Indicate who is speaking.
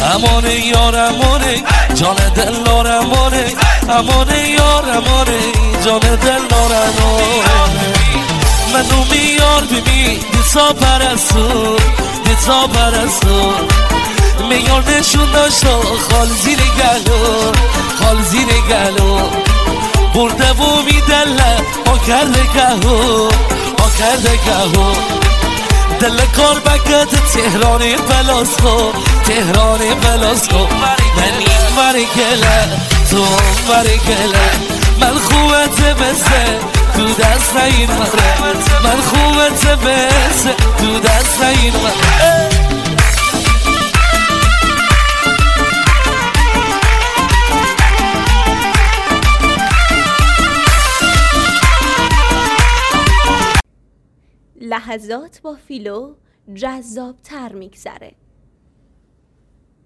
Speaker 1: امانه یار امانه جان دل نار امانه امانه یار امانه جان دل نار امانه منو میار ببین دیتا پرستو دیتا پرستو میار نشون داشتا خال زیر گلو خال زیر گلو برده و میدله ها کرده گهو ها کرده گهو دل کار بگد تهران بلاسکو تهران بلاسکو من این وری گله تو وری گله من خوبت بسه تو دست این مره من خوبت بسه تو دست این مره
Speaker 2: لحظات با فیلو جذاب تر میگذره.